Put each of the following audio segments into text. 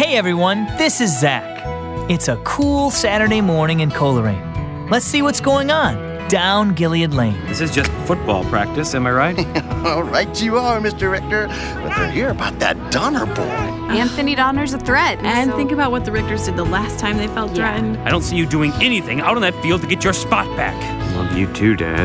Hey everyone, this is Zach. It's a cool Saturday morning in Coleraine. Let's see what's going on down Gilead Lane. This is just football practice, am I right? All right you are, Mr. Richter. But they're here about that Donner boy. Anthony Donner's a threat. And think about what the Richters did the last time they felt threatened. I don't see you doing anything out on that field to get your spot back. Love you too, Dad.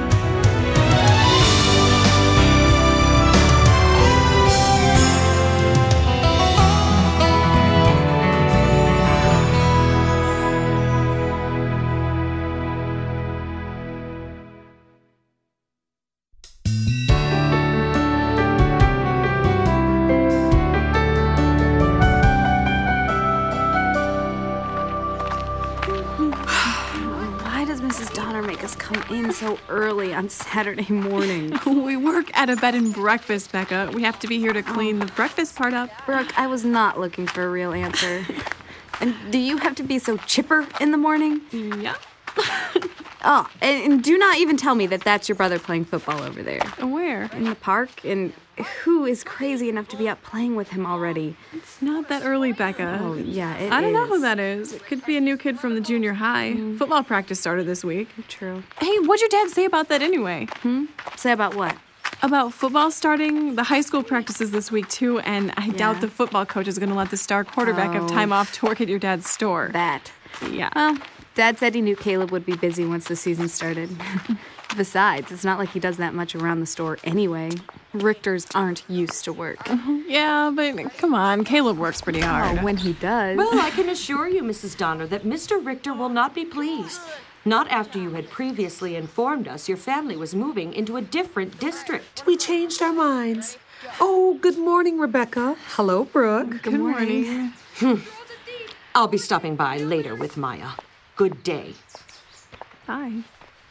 In so early on Saturday mornings. We work at a bed and breakfast, Becca. We have to be here to clean the breakfast part up. Brooke, I was not looking for a real answer. And do you have to be so chipper in the morning? Yeah. Oh, and do not even tell me that that's your brother playing football over there. Where? In the park. And who is crazy enough to be out playing with him already? It's not that early, Becca. Oh, yeah, it is. I don't know who that is. It could be a new kid from the junior high. Football practice started this week. True. Hey, what'd your dad say about that anyway? Say about what? About football starting. The high school practices this week, too, and I doubt the football coach is going to let the star quarterback have time off to work at your dad's store. That. Yeah. Well, Dad said he knew Caleb would be busy once the season started. Besides, it's not like he does that much around the store anyway. Richters aren't used to work. Yeah, but come on, Caleb works pretty hard. Oh, when he does. Well, I can assure you, Mrs. Donner, that Mr. Richter will not be pleased. Not after you had previously informed us your family was moving into a different district. We changed our minds. Oh, good morning, Rebecca. Hello, Brooke. Good morning. I'll be stopping by later with Maya. Good day. Bye.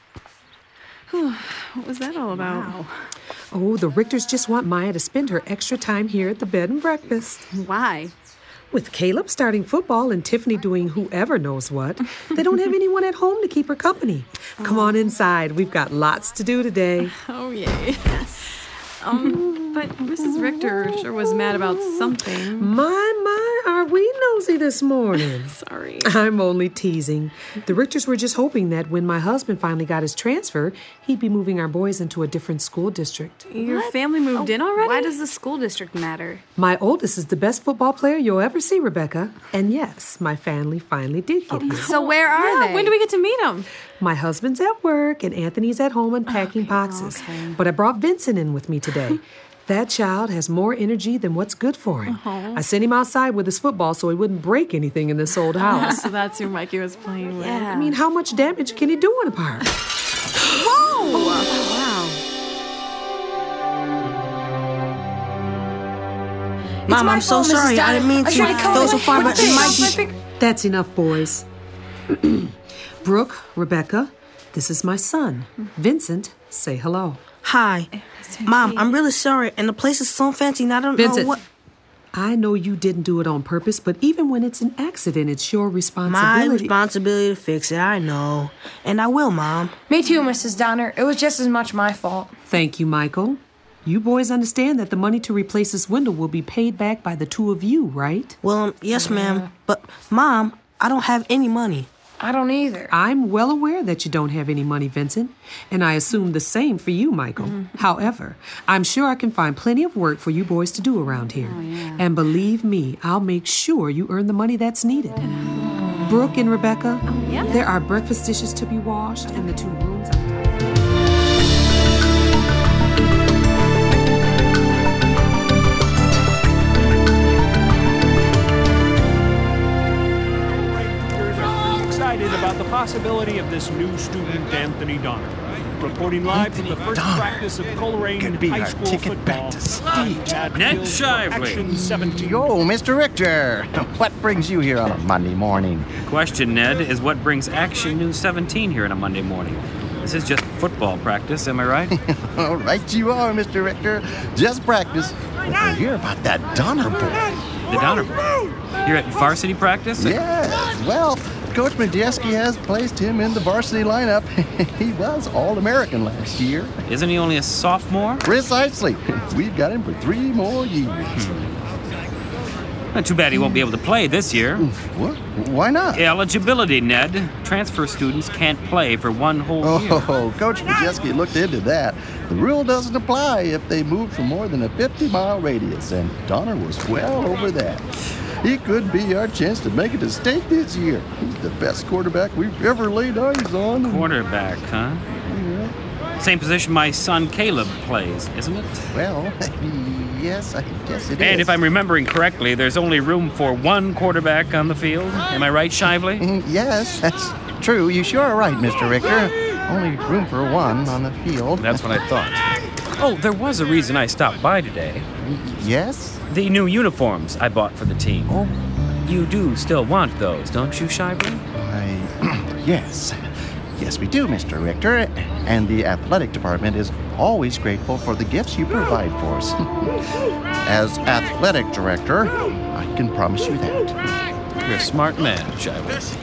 What was that all about? Wow. Oh, the Richters just want Maya to spend her extra time here at the bed and breakfast. Why? With Caleb starting football and Tiffany doing whoever knows what, they don't have anyone at home to keep her company. Come on inside. We've got lots to do today. Oh, yay. Yes. But Mrs. Richter sure was mad about something. My, are we nosy this morning? Sorry. I'm only teasing. The Richters were just hoping that when my husband finally got his transfer, he'd be moving our boys into a different school district. Your family moved in already? Why does the school district matter? My oldest is the best football player you'll ever see, Rebecca. And yes, my family finally did get here. So where are they? When do we get to meet them? My husband's at work and Anthony's at home unpacking boxes. Okay. But I brought Vincent in with me today. That child has more energy than what's good for him. I sent him outside with his football so he wouldn't break anything in this old house. So that's who Mikey was playing with. Yeah. I mean, how much damage can he do in a park? Whoa! Wow. Mom, I'm so sorry. I didn't mean to go so far, but Mikey... That's enough, boys. Brooke, Rebecca, this is my son. Vincent, say hello. Hi. Mom, I'm really sorry, and the place is so fancy, and I don't Vincent, know what... I know you didn't do it on purpose, but even when it's an accident, it's your responsibility. My responsibility to fix it, I know. And I will, Mom. Me too, Mrs. Donner. It was just as much my fault. Thank you, Michael. You boys understand that the money to replace this window will be paid back by the two of you, right? Well, yes, ma'am. But, Mom, I don't have any money. I don't either. I'm well aware that you don't have any money, Vincent, and I assume the same for you, Michael. However, I'm sure I can find plenty of work for you boys to do around here. And believe me, I'll make sure you earn the money that's needed. Brooke and Rebecca, there are breakfast dishes to be washed and the two rooms are... About the possibility of this new student, Anthony Donner. Reporting live from the first practice of Coleraine Could be High our School ticket football. back to Steve. Ned Shively. Action 17. Yo, Mr. Richter. What brings you here on a Monday morning? Question, Ned, is what brings Action News 17 here on a Monday morning? This is just football practice, am I right? All right you are, Mr. Richter. Just practice. But we're here about that Donner boy. The Donner boy. You're at varsity practice? Yes, well... Coach Majewski has placed him in the varsity lineup. He was All-American last year. Isn't he only a sophomore? Precisely. We've got him for 3 more years. Too bad he won't be able to play this year. What? Why not? Eligibility, Ned. Transfer students can't play for one whole year. Oh, Coach Majeski looked into that. The rule doesn't apply if they move for more than a 50-mile radius, and Donner was well over that. He could be our chance to make it to state this year. He's the best quarterback we've ever laid eyes on. Quarterback, huh? Yeah. Same position my son Caleb plays, isn't it? Well, yes, I guess it is. And if I'm remembering correctly, there's only room for one quarterback on the field. Am I right, Shively? Yes, that's true. You sure are right, Mr. Richter. Only room for one on the field. That's what I thought. Oh, there was a reason I stopped by today. Yes? The new uniforms I bought for the team. Oh. You do still want those, don't you, Shively? Yes. Yes, we do, Mr. Richter. And the athletic department is always grateful for the gifts you provide for us. As athletic director, I can promise you that. You're a smart man, Shively.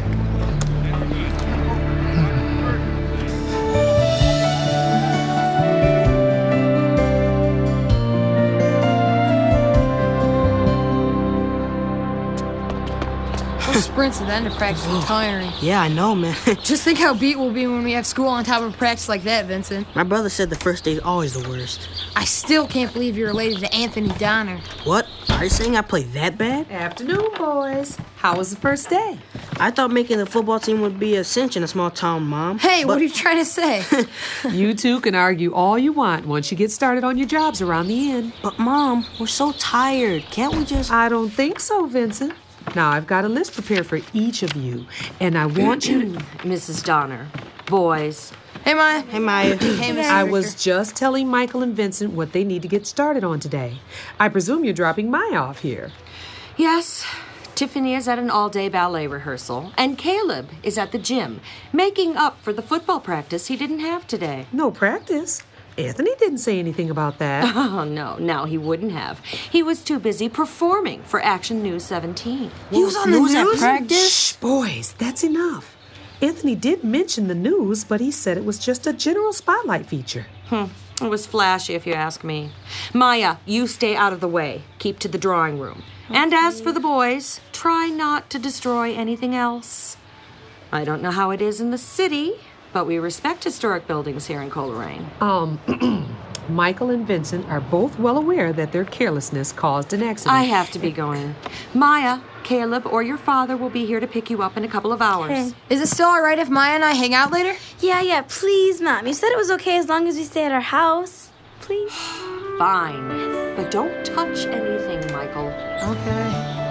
Sprints at the end of practice are tiring. Yeah, I know, man. Just think how beat we'll be when we have school on top of practice like that, Vincent. My brother said the first day's always the worst. I still can't believe you're related to Anthony Donner. What? Are you saying I play that bad? Afternoon, boys. How was the first day? I thought making the football team would be a cinch in a small town, Mom. Hey, what are you trying to say? You two can argue all you want once you get started on your jobs around the inn. But, Mom, we're so tired. Can't we just... I don't think so, Vincent. Now, I've got a list prepared for each of you, and I want you to... Mrs. Donner, boys. Hey, Maya. Hey, Maya. Hey, Mr. I Richter. was just telling Michael and Vincent what they need to get started on today. I presume you're dropping Maya off here. Yes, Tiffany is at an all-day ballet rehearsal, and Caleb is at the gym, making up for the football practice he didn't have today. No practice? Anthony didn't say anything about that. Oh, no, he wouldn't have. He was too busy performing for Action News 17. He was on the news at practice? Shh, boys, that's enough. Anthony did mention the news, but he said it was just a general spotlight feature. It was flashy, if you ask me. Maya, you stay out of the way. Keep to the drawing room. Okay. And as for the boys, try not to destroy anything else. I don't know how it is in the city, but we respect historic buildings here in Coleraine. Michael and Vincent are both well aware that their carelessness caused an accident. I have to be going. Maya, Caleb, or your father will be here to pick you up in a couple of hours. Hey. Is it still all right if Maya and I hang out later? Yeah, please, Mom. You said it was okay as long as we stay at our house. Please? Fine. But don't touch anything, Michael. Okay.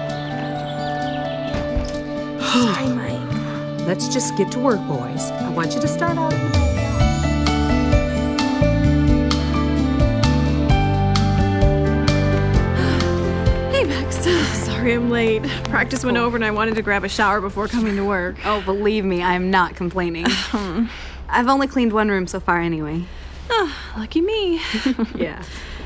Sorry, Mike. Let's just get to work, boys. I want you to start out in the backyard. Hey, Max. Sorry I'm late. Practice went over and I wanted to grab a shower before coming to work. Oh, believe me, I'm not complaining. I've only cleaned one room so far anyway. Oh, lucky me. Yeah.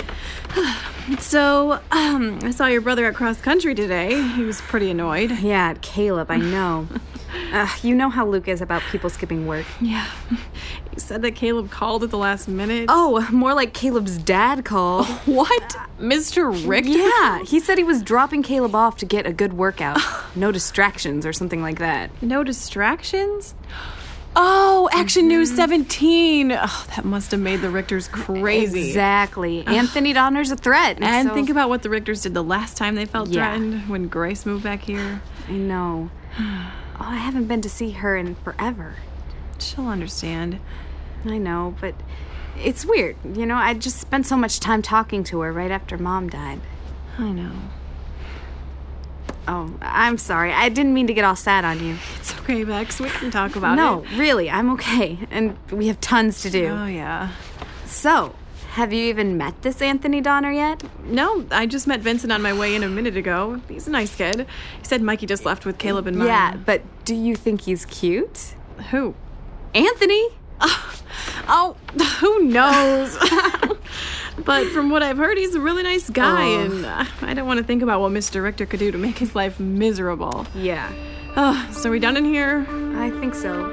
So, I saw your brother at cross country today. He was pretty annoyed. Yeah, Caleb, I know. You know how Luke is about people skipping work. Yeah. He said that Caleb called at the last minute. Oh, more like Caleb's dad called. What? Mr. Richter? Yeah, he said he was dropping Caleb off to get a good workout. No distractions or something like that. No distractions? Oh, Action News 17. Oh, that must have made the Richters crazy. Exactly. Anthony Donner's a threat. And so... think about what the Richters did the last time they felt threatened, when Grace moved back here. I know. Oh, I haven't been to see her in forever. She'll understand. I know, but it's weird. You know, I just spent so much time talking to her right after Mom died. I know. Oh, I'm sorry. I didn't mean to get all sad on you. It's okay, Bex. We can talk about it. No, really, I'm okay. And we have tons to do. Oh, yeah. So, have you even met this Anthony Donner yet? No, I just met Vincent on my way in a minute ago. He's a nice kid. He said Mikey just left with Caleb and Maya. Yeah, but do you think he's cute? Who? Anthony. Oh, who knows? But from what I've heard, he's a really nice guy, and I don't want to think about what Mr. Richter could do to make his life miserable. Yeah. So are we done in here? I think so.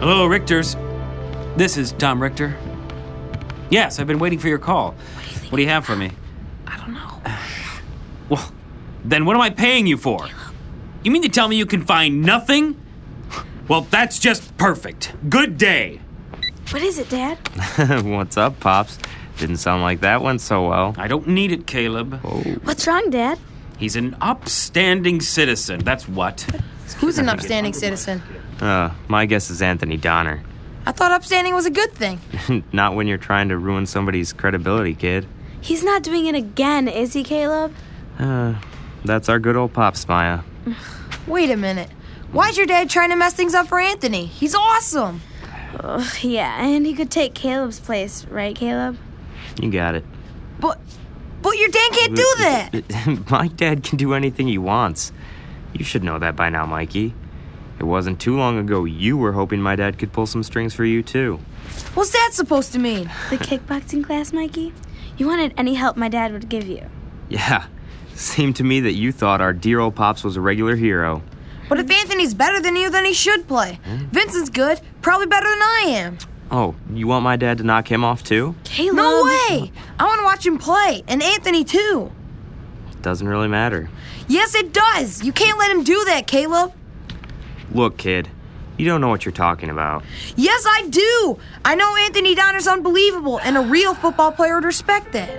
Hello, Richters. This is Tom Richter. Yes, I've been waiting for your call. What do you have for me? I don't know. Well, then what am I paying you for? You mean to tell me you can find nothing? Well, that's just perfect. Good day. What is it, Dad? What's up, Pops? Didn't sound like that went so well. I don't need it, Caleb. Oh. What's wrong, Dad? He's an upstanding citizen, that's what. Who's an upstanding citizen? My guess is Anthony Donner. I thought upstanding was a good thing. Not when you're trying to ruin somebody's credibility, kid. He's not doing it again, is he, Caleb? That's our good old Pops, Maya. Wait a minute. Why's your dad trying to mess things up for Anthony? He's awesome. Yeah, and he could take Caleb's place, right, Caleb? You got it. But your dad can't do that. My dad can do anything he wants. You should know that by now, Mikey. It wasn't too long ago you were hoping my dad could pull some strings for you, too. What's that supposed to mean? The kickboxing class, Mikey? You wanted any help my dad would give you. Yeah. Seemed to me that you thought our dear old Pops was a regular hero. But if Anthony's better than you, then he should play. Vincent's good, probably better than I am. Oh, you want my dad to knock him off, too? Caleb! No way! I want to watch him play, and Anthony, too. Doesn't really matter. Yes, it does! You can't let him do that, Caleb. Look, kid, you don't know what you're talking about. Yes, I do! I know Anthony Donner's unbelievable, and a real football player would respect that.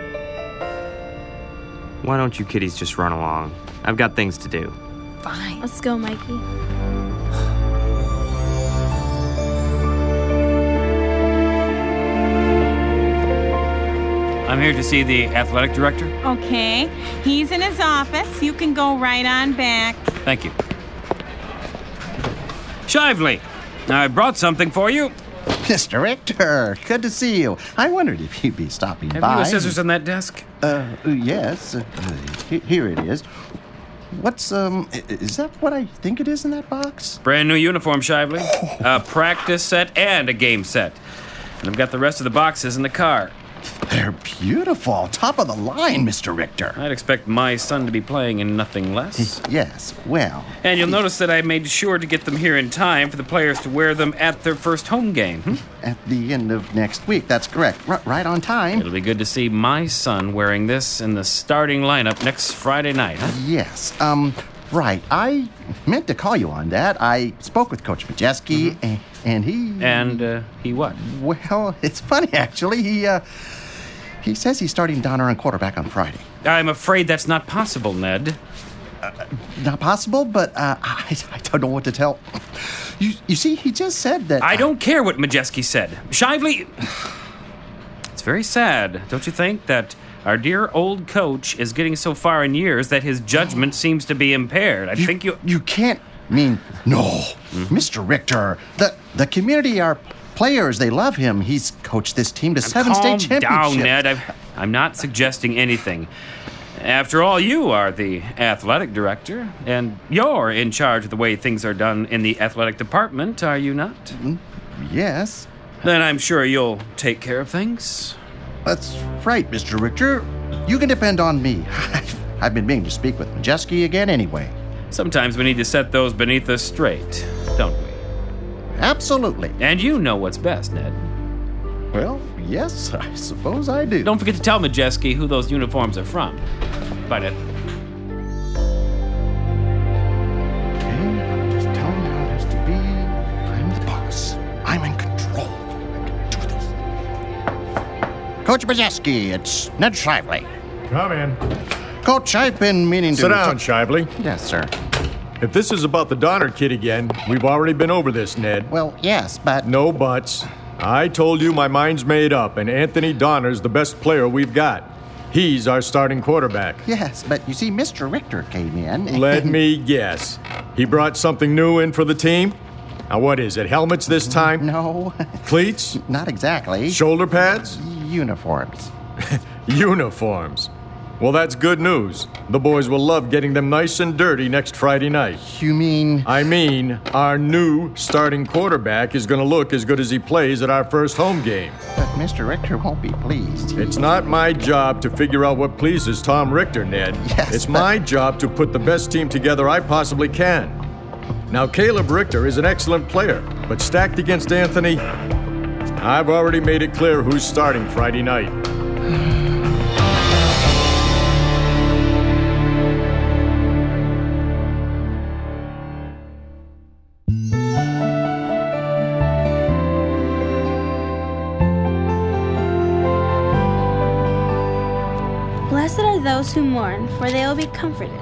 Why don't you kiddies just run along? I've got things to do. Fine. Let's go, Mikey. I'm here to see the athletic director. Okay. He's in his office. You can go right on back. Thank you. Shively, I brought something for you. Mr. Richter, good to see you. I wondered if you'd be stopping by. Have you a scissors on that desk? Yes. Here it is. What's, is that what I think it is in that box? Brand new uniform, Shively. A practice set and a game set. And I've got the rest of the boxes in the car. They're beautiful. Top of the line, Mr. Richter. I'd expect my son to be playing in nothing less. Yes, well. And you'll notice that I made sure to get them here in time for the players to wear them at their first home game. At the end of next week, that's correct. Right on time. It'll be good to see my son wearing this in the starting lineup next Friday night, huh? Yes, right. I meant to call you on that. I spoke with Coach Majeski, and he... And, he what? Well, it's funny, actually. He says he's starting Donner on quarterback on Friday. I'm afraid that's not possible, Ned. Not possible, but I don't know what to tell. You see, he just said that... I don't care what Majeski said. Shively, it's very sad, don't you think, that our dear old coach is getting so far in years that his judgment seems to be impaired. I think you... You can't mean... No. Mr. Richter, the community are... Players, they love him. He's coached this team to 7 state championships. Calm down, Ned. I'm not suggesting anything. After all, you are the athletic director, and you're in charge of the way things are done in the athletic department, are you not? Yes. Then I'm sure you'll take care of things. That's right, Mr. Richter. You can depend on me. I've been meaning to speak with Majeski again anyway. Sometimes we need to set those beneath us straight, don't we? Absolutely. And you know what's best, Ned. Well, yes, I suppose I do. Don't forget to tell Majeski who those uniforms are from. Bye, Ned. Okay, just tell him how it has to be. I'm the boss. I'm in control. I can do this. Coach Majeski, it's Ned Shively. Come in. Coach, I've been meaning to... Sit down, Shively. Yes, sir. If this is about the Donner kid again, we've already been over this, Ned. Well, yes, but... No buts. I told you my mind's made up, and Anthony Donner's the best player we've got. He's our starting quarterback. Yes, but you see, Mr. Richter came in. Let me guess. He brought something new in for the team? Now, what is it, helmets this time? No. Cleats? Not exactly. Shoulder pads? Uniforms. Uniforms. Well, that's good news. The boys will love getting them nice and dirty next Friday night. You mean... I mean, our new starting quarterback is going to look as good as he plays at our first home game. But Mr. Richter won't be pleased. It's not my job to figure out what pleases Tom Richter, Ned. Yes, it's my job to put the best team together I possibly can. Now, Caleb Richter is an excellent player, but stacked against Anthony, I've already made it clear who's starting Friday night. Blessed are those who mourn, for they will be comforted.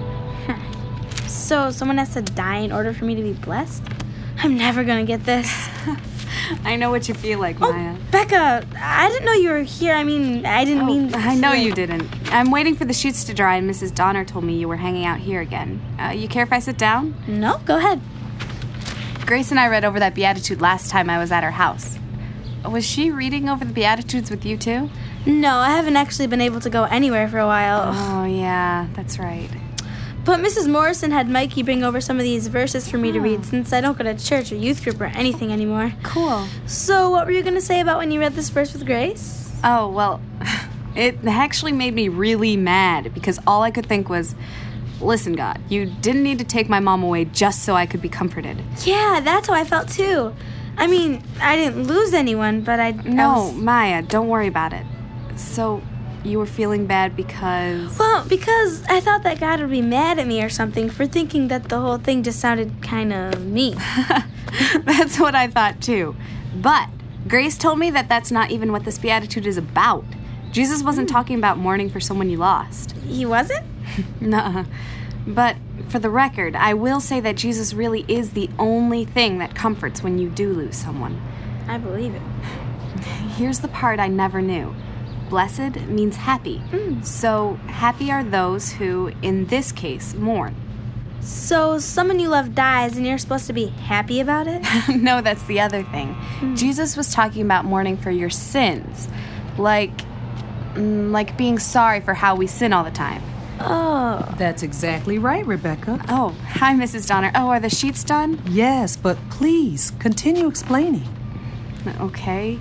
So someone has to die in order for me to be blessed? I'm never gonna get this. I know what you feel like, Maya. Becca, I didn't know you were here. I didn't mean... I know you didn't. I'm waiting for the sheets to dry, and Mrs. Donner told me you were hanging out here again. You care if I sit down? No, go ahead. Grace and I read over that Beatitude last time I was at her house. Was she reading over the Beatitudes with you, too? No, I haven't actually been able to go anywhere for a while. Oh, yeah, that's right. But Mrs. Morrison had Mikey bring over some of these verses for me to read since I don't go to church or youth group or anything anymore. Cool. So what were you going to say about when you read this verse with Grace? Oh, well, it actually made me really mad because all I could think was, listen, God, you didn't need to take my mom away just so I could be comforted. Yeah, that's how I felt too. I didn't lose anyone, but No, Maya, don't worry about it. So... you were feeling bad because... Well, because I thought that God would be mad at me or something for thinking that the whole thing just sounded kind of mean. That's what I thought, too. But Grace told me that that's not even what this Beatitude is about. Jesus wasn't talking about mourning for someone you lost. He wasn't? Nuh-uh. But for the record, I will say that Jesus really is the only thing that comforts when you do lose someone. I believe it. Here's the part I never knew. Blessed means happy. So happy are those who, in this case, mourn. So someone you love dies and you're supposed to be happy about it? No, that's the other thing. Jesus was talking about mourning for your sins. Like being sorry for how we sin all the time. Oh. That's exactly right, Rebecca. Oh, hi, Mrs. Donner. Oh, are the sheets done? Yes, but please, continue explaining. Okay.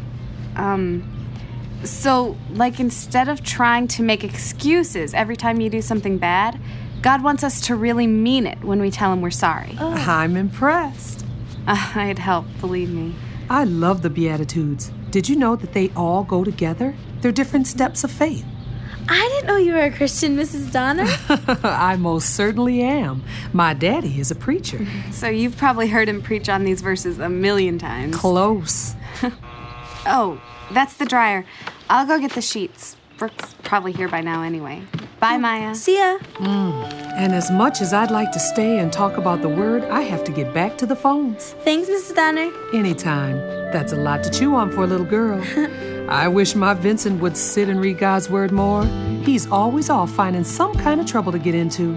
So, instead of trying to make excuses every time you do something bad, God wants us to really mean it when we tell him we're sorry. Oh. I'm impressed. I'd help, believe me. I love the Beatitudes. Did you know that they all go together? They're different steps of faith. I didn't know you were a Christian, Mrs. Donner. I most certainly am. My daddy is a preacher. So you've probably heard him preach on these verses a million times. Close. Oh, that's the dryer. I'll go get the sheets. Brooke's probably here by now anyway. Bye, Maya. See ya. And as much as I'd like to stay and talk about the word, I have to get back to the phones. Thanks, Mrs. Donner. Anytime. That's a lot to chew on for a little girl. I wish my Vincent would sit and read God's word more. He's always off finding some kind of trouble to get into.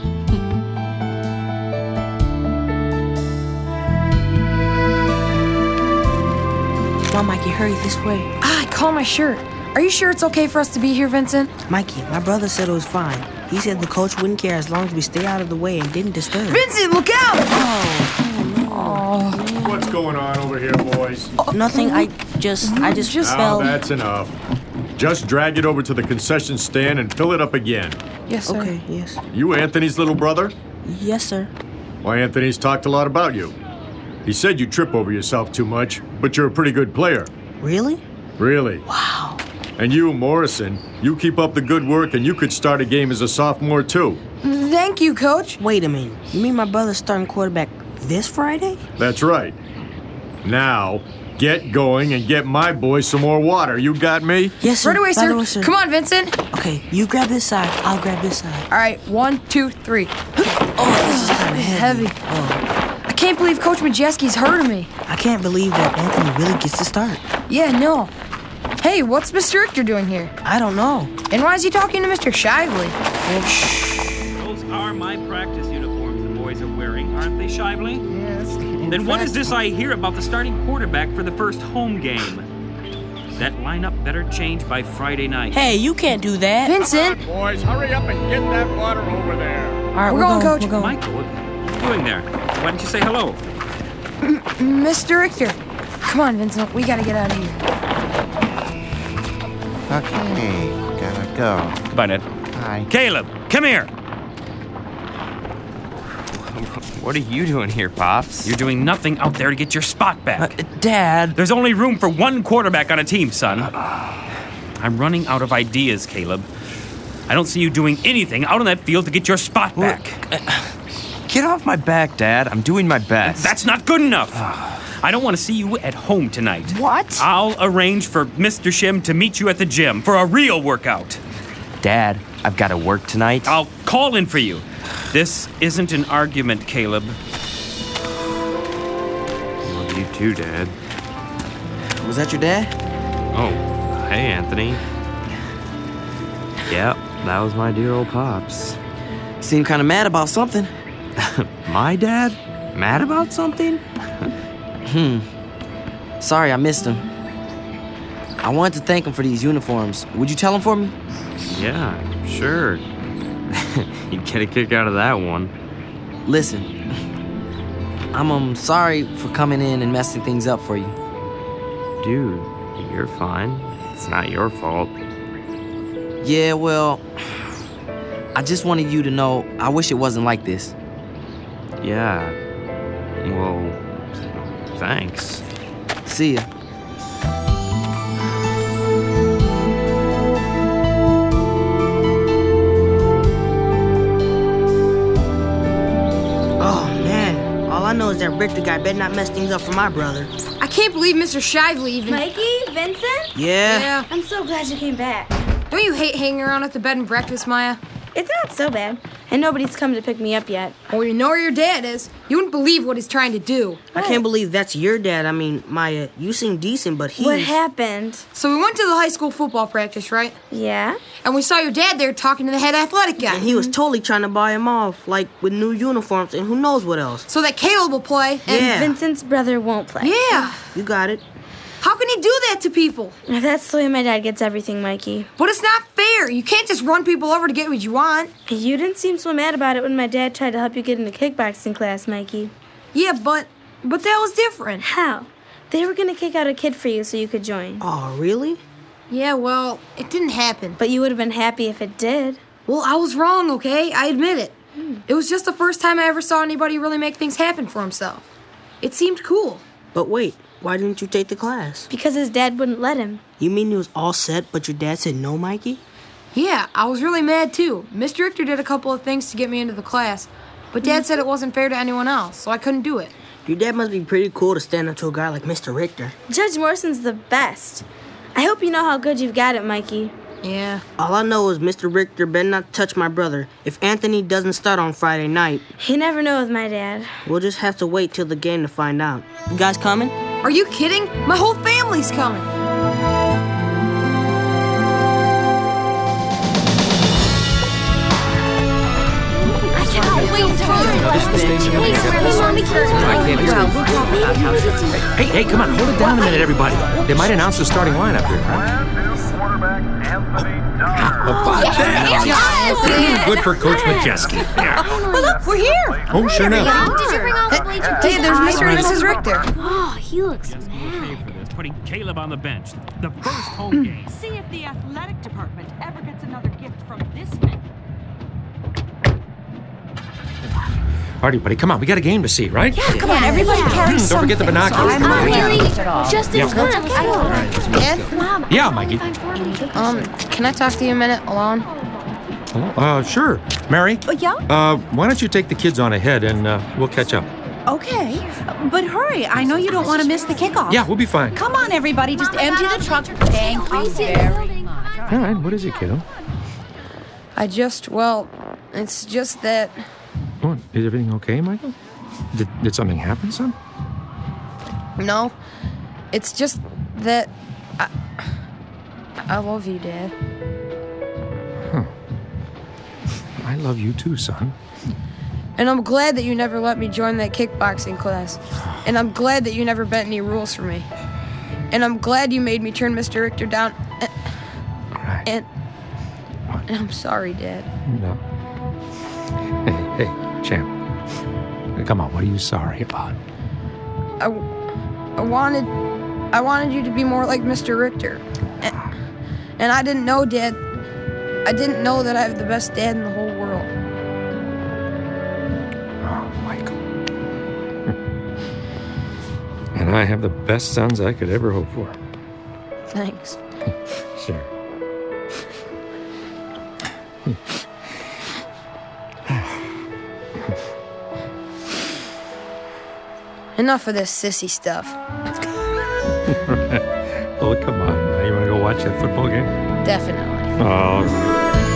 Come on, Mikey, hurry this way. I call my shirt. Are you sure it's okay for us to be here, Vincent? Mikey, my brother said it was fine. He said the coach wouldn't care as long as we stay out of the way and didn't disturb. Vincent, look out! What's going on over here, boys? Nothing, I just Now that's enough. Just drag it over to the concession stand and fill it up again. Yes, sir. Okay, yes. You Anthony's little brother? Yes, sir. Why, Anthony's talked a lot about you. He said you trip over yourself too much, but you're a pretty good player. Really? Really. Wow. And you, Morrison, you keep up the good work and you could start a game as a sophomore, too. Thank you, Coach. Wait a minute. You mean my brother's starting quarterback this Friday? That's right. Now, get going and get my boys some more water. You got me? Yes, sir. Right away, sir. Come on, Vincent. Okay, you grab this side. I'll grab this side. All right, 1, 2, 3. Oh, this is kind of heavy. I can't believe Coach Majeski's hurting me. I can't believe that Anthony really gets to start. Yeah, no. Hey, what's Mr. Richter doing here? I don't know. And why is he talking to Mr. Shively? Those are my practice uniforms the boys are wearing, aren't they, Shively? Yes. Then what is this I hear about the starting quarterback for the first home game? That lineup better change by Friday night. Hey, you can't do that. Vincent! Come on, boys, hurry up and get that water over there. All right, we're going, Coach. We're going. Michael, what are you doing there? Why didn't you say hello? Mr. Richter. Come on, Vincent. We gotta get out of here. Okay, gotta go. Goodbye, Ned. Hi. Caleb, come here. What are you doing here, Pops? You're doing nothing out there to get your spot back. Dad! There's only room for one quarterback on a team, son. I'm running out of ideas, Caleb. I don't see you doing anything out on that field to get your spot back. Get off my back, Dad. I'm doing my best. That's not good enough. I don't want to see you at home tonight. What? I'll arrange for Mr. Shim to meet you at the gym for a real workout. Dad, I've got to work tonight. I'll call in for you. This isn't an argument, Caleb. Love you too, Dad. Was that your dad? Oh, hey, Anthony. Yep, that was my dear old Pops. Seemed kind of mad about something. My dad? Mad about something? Sorry, I missed him. I wanted to thank him for these uniforms. Would you tell him for me? Yeah, sure. You'd get a kick out of that one. Listen, I'm sorry for coming in and messing things up for you. Dude, you're fine. It's not your fault. Yeah, well, I just wanted you to know I wish it wasn't like this. Yeah. Well, thanks. See ya. Oh, man. All I know is that Richter guy better not mess things up for my brother. I can't believe Mr. Shively even... Mikey? Vincent? Yeah? I'm so glad you came back. Don't you hate hanging around at the bed and breakfast, Maya? It's not so bad. And nobody's come to pick me up yet. Well, you know where your dad is. You wouldn't believe what he's trying to do. I can't believe that's your dad. I mean, Maya, you seem decent, but he's... What happened? So we went to the high school football practice, right? Yeah? And we saw your dad there talking to the head athletic guy. And he was totally trying to buy him off, like with new uniforms and who knows what else. So that Caleb will play. And Yeah. Vincent's brother won't play. Yeah. You got it. How can he do that to people? That's the way my dad gets everything, Mikey. But it's not fair. You can't just run people over to get what you want. You didn't seem so mad about it when my dad tried to help you get into kickboxing class, Mikey. Yeah, but that was different. How? They were gonna kick out a kid for you so you could join. Oh, really? Yeah, well, it didn't happen. But you would have been happy if it did. Well, I was wrong, okay? I admit it. It was just the first time I ever saw anybody really make things happen for himself. It seemed cool. But wait, why didn't you take the class? Because his dad wouldn't let him. You mean it was all set, but your dad said no, Mikey? Yeah, I was really mad too. Mr. Richter did a couple of things to get me into the class, but Dad said it wasn't fair to anyone else, so I couldn't do it. Your dad must be pretty cool to stand up to a guy like Mr. Richter. Judge Morrison's the best. I hope you know how good you've got it, Mikey. Yeah. All I know is Mr. Richter better not touch my brother if Anthony doesn't start on Friday night. You never know with my dad. We'll just have to wait till the game to find out. You guys coming? Are you kidding? My whole family's coming. I cannot wait to Hey, come on, hold it down a minute, everybody. They might announce the starting lineup here. Good for Coach Majeski. Yeah. Well, look, we're here. Oh, sure enough. Did you bring all the bleachers? Hey, there's Mr. and Mrs. Richter. Oh, he looks mad. Putting Caleb on the bench. The first home game. See if the athletic department ever gets another gift from this man. All right, buddy, come on. We got a game to see, right? Yeah, come on, everybody carry Don't forget the binoculars. Just in time. Dad? Yeah, Mikey. Can I talk to you a minute alone? Sure. Mary? Yeah? Why don't you take the kids on ahead and we'll catch up. Okay. But hurry. I know you don't want to miss the kickoff. Yeah, we'll be fine. Come on, everybody. Just empty the truck. Thank you very much. All right, what is it, kiddo? It's just that... Oh, is everything okay, Michael? Did something happen, son? No. It's just that... I love you, Dad. Huh. I love you too, son. And I'm glad that you never let me join that kickboxing class. And I'm glad that you never bent any rules for me. And I'm glad you made me turn Mr. Richter down. Right. And I'm sorry, Dad. No. Hey, champ. Come on, what are you sorry about? I wanted you to be more like Mr. Richter. And I didn't know, Dad. I didn't know that I have the best dad in the whole world. Oh, Michael. I have the best sons I could ever hope for. Thanks. Sure. Enough of this sissy stuff. Well, come on. Now you want to go watch that football game? Definitely. All right.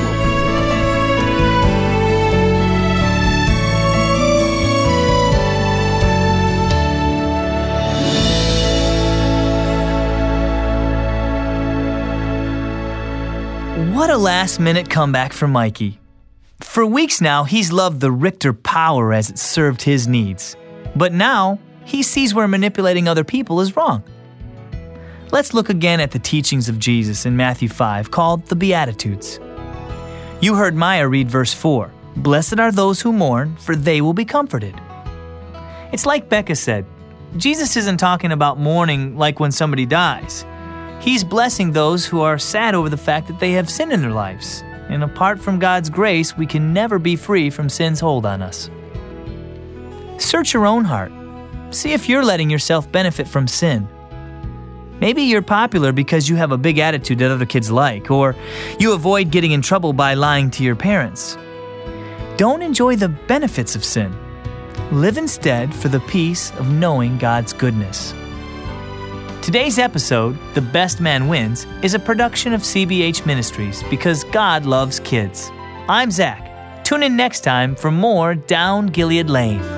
What a last-minute comeback for Mikey. For weeks now, he's loved the Richter power as it served his needs. But now, he sees where manipulating other people is wrong. Let's look again at the teachings of Jesus in Matthew 5, called the Beatitudes. You heard Maya read verse 4. Blessed are those who mourn, for they will be comforted. It's like Becca said, Jesus isn't talking about mourning like when somebody dies. He's blessing those who are sad over the fact that they have sin in their lives. And apart from God's grace, we can never be free from sin's hold on us. Search your own heart. See if you're letting yourself benefit from sin. Maybe you're popular because you have a big attitude that other kids like, or you avoid getting in trouble by lying to your parents. Don't enjoy the benefits of sin. Live instead for the peace of knowing God's goodness. Today's episode, The Best Man Wins, is a production of CBH Ministries because God loves kids. I'm Zach. Tune in next time for more Down Gilead Lane.